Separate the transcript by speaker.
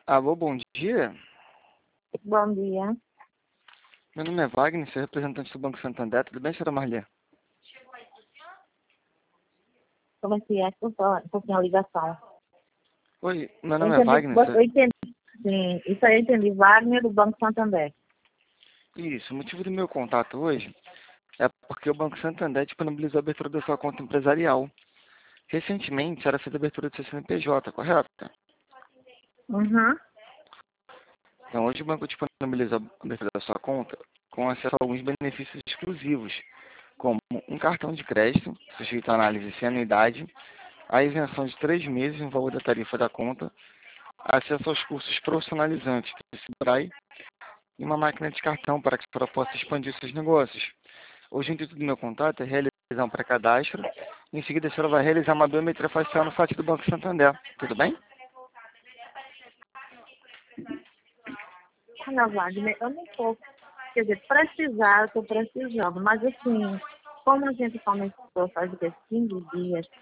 Speaker 1: Alô, bom dia.
Speaker 2: Bom dia.
Speaker 1: Meu nome é Wagner, sou representante do Banco Santander. Tudo bem, senhora Marli?
Speaker 2: Como é que é? Por a ligação.
Speaker 1: Oi, meu
Speaker 2: Eu
Speaker 1: nome é
Speaker 2: entendi,
Speaker 1: Wagner.
Speaker 2: eu entendi, sim, isso aí eu entendi. Wagner do Banco Santander.
Speaker 1: Isso, o motivo do meu contato hoje é porque o Banco Santander disponibilizou a abertura da sua conta empresarial. Recentemente, a senhora fez a abertura do seu CNPJ, correto?
Speaker 2: Uhum.
Speaker 1: Então, hoje o banco disponibilizou a abertura da sua conta com acesso a alguns benefícios exclusivos, como um cartão de crédito, sujeito à análise sem anuidade, a isenção de 3 meses no valor da tarifa da conta, acesso aos cursos profissionalizantes do Sebrae e uma máquina de cartão para que a senhora possa expandir seus negócios. Hoje o intuito do meu contato é realizar um pré-cadastro. Em seguida, a senhora vai realizar uma biometria facial no site do Banco Santander. Tudo bem?
Speaker 2: Olha, Wagner, eu não estou, quer dizer, eu estou precisando, mas assim, como a gente começou faz o quê? 15 dias,